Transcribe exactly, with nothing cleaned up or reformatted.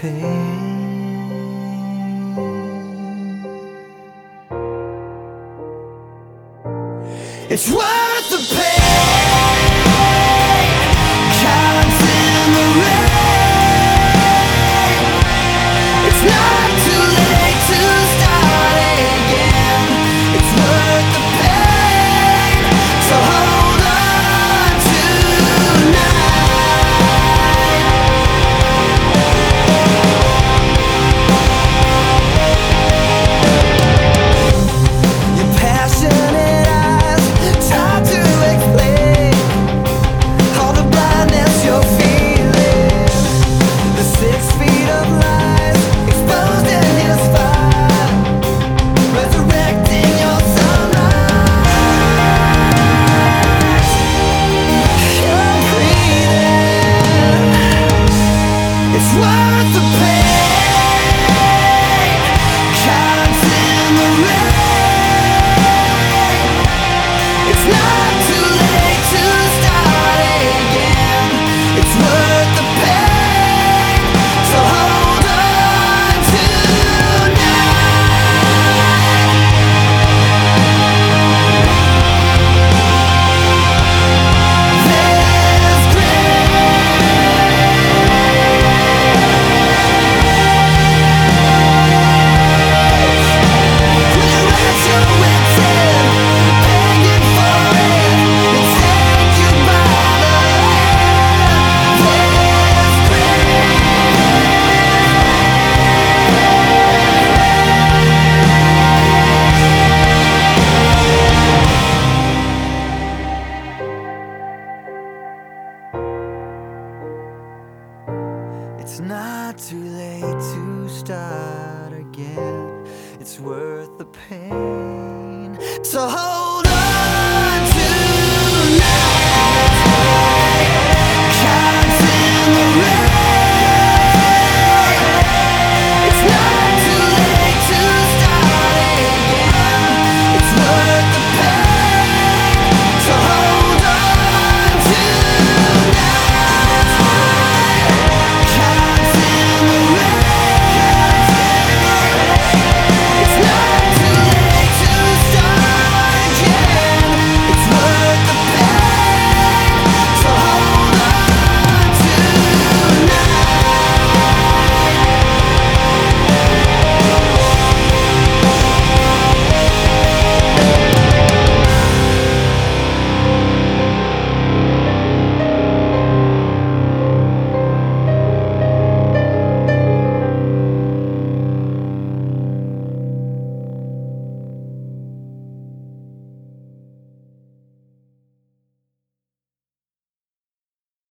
pain. It's worth the pain. Counts in the rain. It's not too late to start again. It's worth the pain. So hold on tonight. Your passionate eyes, it's hard to explain all the blindness you're feeling. The six feet of lies exposed in his fire, resurrecting your sunrise. You're breathing. It's worth the pain. Counts in the rain. It's not too late to start again. It's worth the pain. So hold on tonight. There's grace. When you're at your wit's end, begging for it, they take you by the hand. There's grace. It's not too late to start again. It's worth the pain. So hold